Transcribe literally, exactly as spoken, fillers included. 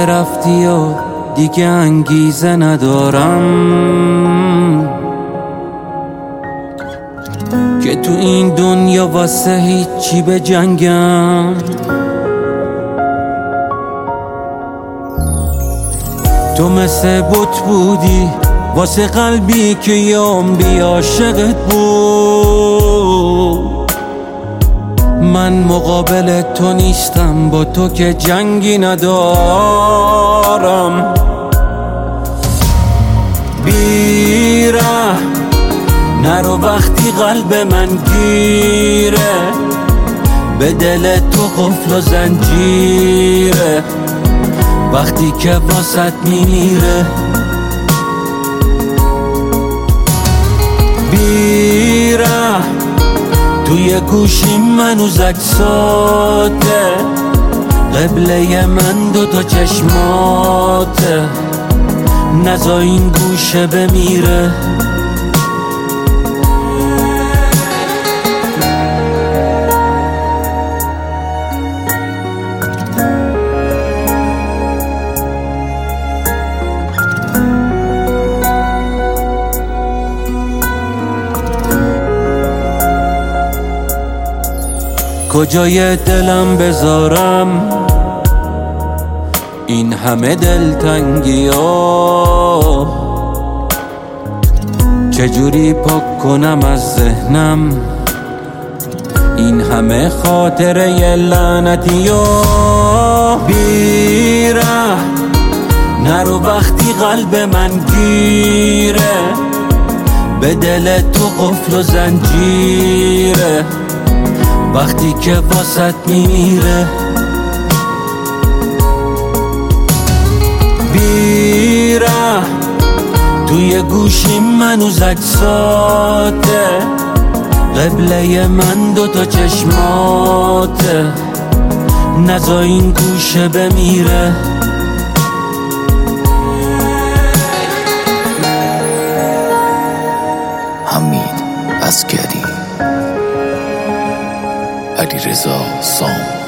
رفتی و دیگه انگیزه ندارم که تو این دنیا واسه هیچی به جنگم. تو مثل بت بودی واسه قلبی که یه عمری عاشقت بود. من مقابل تو نیستم، با تو که جنگی ندارم. بیره نرو وقتی قلب من گیره، به دل تو قفل و زنجیره وقتی که واسط میمیره. بیره توی گوشیم منوز عکساته، قبله من دو تا چشماته، نزا این گوشه بمیره. کجای دلم بذارم این همه دلتنگی ها؟ چجوری پاک کنم از ذهنم این همه خاطره لعنتی ها؟ بیره نرو وقتی قلب من گیره، به دل تو قفل و زنجیره وقتی که واسط میمیره. بیره توی گوشیم منوز عکساته، قبله من دو تا چشماته، نزا این گوشه بمیره. حمید عسکری، علیرضا سام.